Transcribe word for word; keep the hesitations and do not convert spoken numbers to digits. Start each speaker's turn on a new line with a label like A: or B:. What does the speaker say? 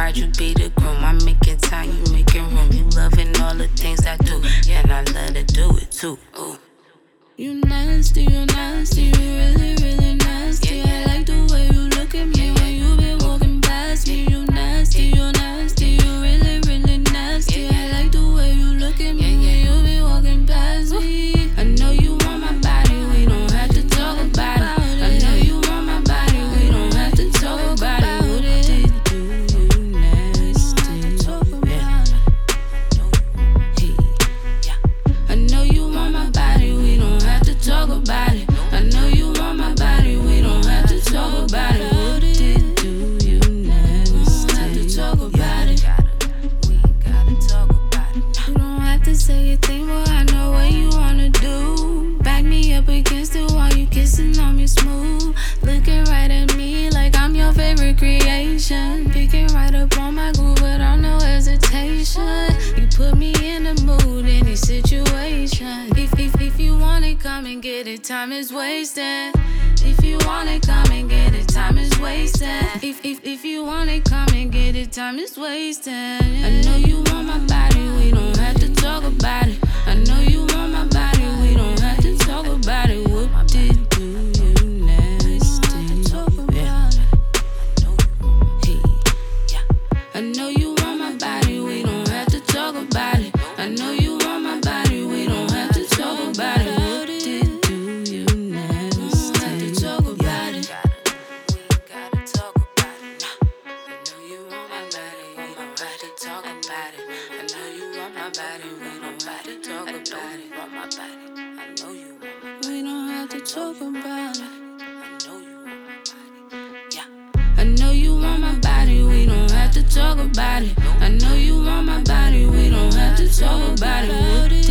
A: bride, you be the groom. I'm making time, you making room. You loving all the things I do, and I love to do it too. Ooh.
B: You nasty, you nasty, you really, really nasty.
A: Yeah.
B: I like the way you look at me when you been walking past me. You nasty, you nasty, you really, really nasty. I like the way you look at me when you been walking past me. I know you want my body, we don't have to talk about it. I know you want my body, we don't have to talk about it. What did you do, you nasty? I know you want my body, we don't have to talk about it. I know you want my body, we don't have to talk about it. What did you do, you nasty? We don't have to talk about it.
A: We ain't gotta talk about it.
B: You don't have to say a thing, but I know what you wanna do. Back me up against it while you kissing on me smooth. Looking right at me like I'm your favorite creation. Picking right up on my groove without no hesitation. You put me in the mood, any situation. If, if, if you want it, come and get it, time is wasted. If you want it, come and get it, time is wasted. If, if, if you want it, come and get it, time is wasted. I know you want my body, we don't have to talk about it. I know you want my body, we don't have to talk about it. What did you do, you nasty? I know you want my body, we don't have to talk about it. I know you want my body, we don't have to talk about it. What did you do, you nasty? We don't have to talk about it.
A: We ain't gotta talk about it. I know you want my body, we don't have to talk about it. I know you want my body, we don't have to talk about it. Want my body, I know you want my body.
B: We don't have to talk about it.
A: I know you want my body. Yeah.
B: I know you want my body, we don't have to talk about it. I know you want my body, we don't have to talk about it. What did